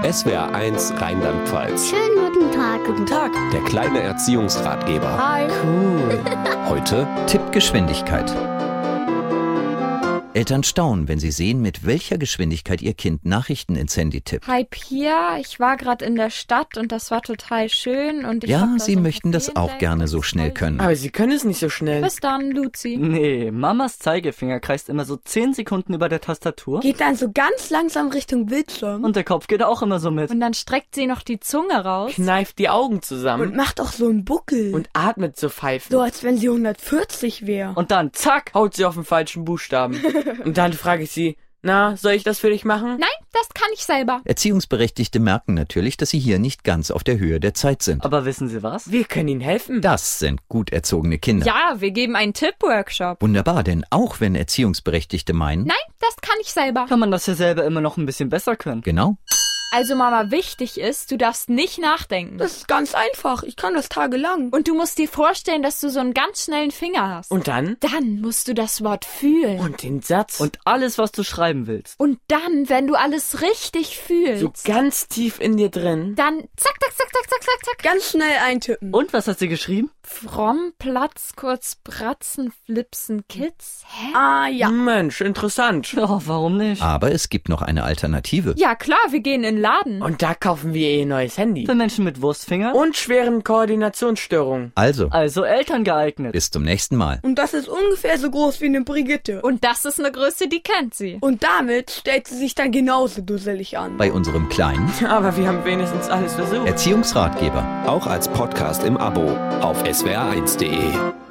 SWR1 Rheinland-Pfalz. Schönen guten Tag. Guten Tag. Der kleine Erziehungsratgeber. Hi. Cool. Heute Tippgeschwindigkeit. Eltern staunen, wenn sie sehen, mit welcher Geschwindigkeit ihr Kind Nachrichten ins Handy tippt. Hi Pia, ich war gerade in der Stadt und das war total schön. Und ich Ja, hab da sie so ein möchten Café das auch entdeckt. gerne so Das ist schnell voll können. Aber Sie können es nicht so schnell. Bis dann, Luzi. Nee, Mamas Zeigefinger kreist immer so 10 Sekunden über der Tastatur. Geht dann so ganz langsam Richtung Bildschirm Und der Kopf geht auch immer so mit. Und dann streckt sie noch die Zunge raus. Kneift die Augen und zusammen macht auch so einen Buckel. und atmet so pfeifen. So als wenn sie 140 wäre. Und dann, zack, Haut sie auf den falschen Buchstaben. Und dann frage ich sie, na, soll ich das für dich machen? Nein, das kann ich selber. Erziehungsberechtigte merken natürlich, dass sie hier nicht ganz auf der Höhe der Zeit sind. aber wissen Sie was? Wir können Ihnen helfen. Das sind gut erzogene Kinder. Ja, wir geben einen Tipp-Workshop. Wunderbar, denn auch wenn Erziehungsberechtigte meinen, Nein, das kann ich selber. Kann man das ja selber immer noch ein bisschen besser können. genau, Also Mama, wichtig ist, du darfst nicht nachdenken. Das ist ganz einfach. Ich kann das tagelang. Und du musst dir vorstellen, dass du so einen ganz schnellen Finger hast. Und dann? Dann musst du das Wort fühlen. Und den Satz. Und alles, was du schreiben willst. Und dann, wenn du alles richtig fühlst, so ganz tief in dir drin. dann zack, zack, zack, zack, zack, zack, zack. Ganz schnell eintippen. Und was hat sie geschrieben? Fromm, Platz, kurz, Bratzen, Flipsen, Kids. Hä? Ah ja. Mensch, interessant. Oh, warum nicht? aber es gibt noch eine Alternative. Ja klar, wir gehen in den Laden. Und da kaufen wir ihr neues Handy. Für Menschen mit Wurstfingern? Und schweren Koordinationsstörungen. Also, Also Eltern geeignet. bis zum nächsten Mal. Und das ist ungefähr so groß wie eine Brigitte. Und das ist eine Größe, die kennt sie. Und damit stellt sie sich dann genauso dusselig an. Bei unserem kleinen Aber wir haben wenigstens alles versucht. Erziehungsratgeber. auch als Podcast im Abo auf swr1.de.